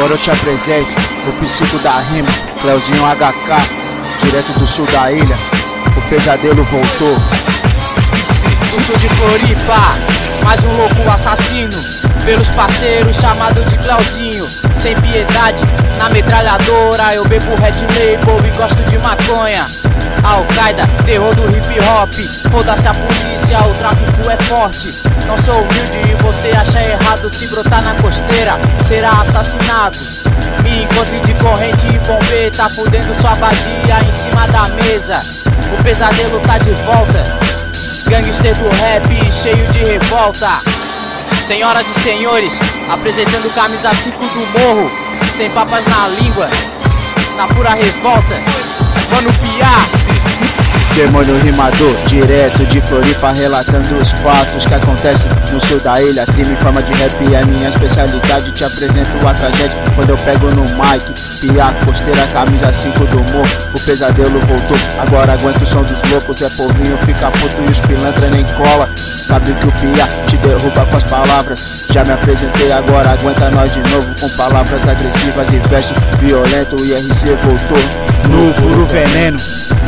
Agora eu te apresento o psico da rima, Cleuzinho HK, direto do sul da ilha. O pesadelo voltou. Do sul de Floripa, mais um louco assassino, pelos parceiros chamado de Cleuzinho. Sem piedade, na metralhadora eu bebo Red Label e gosto de maconha. Al-Qaeda, terror do hip hop, foda-se a polícia, o tráfico é forte. Não sou humilde e você acha errado, se brotar na costeira será assassinado. Me encontre de corrente e bombeta, fudendo sua abadia em cima da mesa. O pesadelo tá de volta, gangster do rap cheio de revolta. Senhoras e senhores, apresentando camisa 5 do morro, sem papas na língua, na pura revolta. Mano Piá, demônio rimador, direto de Floripa, relatando os fatos que acontecem no sul da ilha. Crime em forma de rap é minha especialidade. Te apresento a tragédia quando eu pego no mic. Piá, costeira, camisa 5 do morro. O pesadelo voltou, agora aguenta o som dos loucos. É povinho, fica puto e os pilantra nem cola. Sabe que o Piá te derruba com as palavras. Já me apresentei, agora aguenta nós de novo, com palavras agressivas e verso violento. O IRC voltou no puro veneno.